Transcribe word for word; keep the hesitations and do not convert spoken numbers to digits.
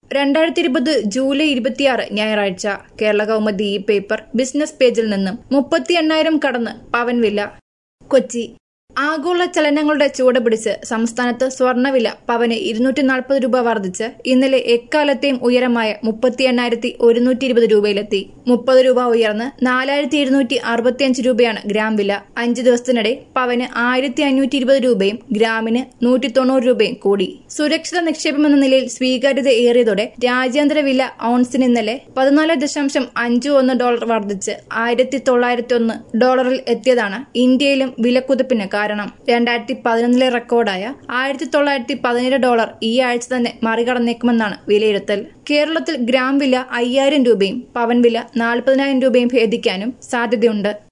രണ്ടായിരത്തി ഇരുപത് ജൂലൈ ഇരുപത്തിയാറ് ഞായറാഴ്ച കേരള കൗമുദി ഈ പേപ്പർ ബിസിനസ് പേജിൽ നിന്നും മുപ്പത്തി എണ്ണായിരം കടന്ന് പവൻ വില. കൊച്ചി. ആഗോള ചലനങ്ങളുടെ ചുവട് പിടിച്ച് സംസ്ഥാനത്ത് സ്വർണ്ണവില പവന് ഇരുന്നൂറ്റി നാൽപ്പത് രൂപ വർദ്ധിച്ച് ഇന്നലെ എക്കാലത്തെയും ഉയരമായ മുപ്പത്തി എണ്ണായിരത്തി ഒരുന്നൂറ്റി ഇരുപത് രൂപയിലെത്തി. മുപ്പത് രൂപ ഉയർന്ന് നാലായിരത്തി എഴുന്നൂറ്റി അറുപത്തിയഞ്ച് രൂപയാണ് ഗ്രാം വില. അഞ്ചു ദിവസത്തിനിടെ പവന് ആയിരത്തി അഞ്ഞൂറ്റി ഇരുപത് രൂപയും ഗ്രാമിന് നൂറ്റി തൊണ്ണൂറ് രൂപയും കൂടി. സുരക്ഷിത നിക്ഷേപമെന്ന നിലയിൽ സ്വീകാര്യത ഏറിയതോടെ രാജ്യാന്തര വില ഔൺസിന് ഇന്നലെ പതിനാല് ദശാംശം അഞ്ച് ഒന്ന് ഡോളർ വർദ്ധിച്ച് ആയിരത്തി തൊള്ളായിരത്തി ഒന്ന് ഡോളറിൽ എത്തിയതാണ് ഇന്ത്യയിലും വിലക്കുതിപ്പിന് കാരണം. രണ്ടായിരത്തി പതിനൊന്നിലെ റെക്കോർഡായ ആയിരത്തി തൊള്ളായിരത്തി പതിനേഴ് ഡോളർ ഈ ആഴ്ച തന്നെ മറികടന്നേക്കുമെന്നാണ് വിലയിരുത്തൽ. കേരളത്തിൽ ഗ്രാം വില അയ്യായിരം രൂപയും പവൻ വില നാൽപ്പതിനായിരം രൂപയും ഭേദിക്കാനും സാധ്യതയുണ്ട്.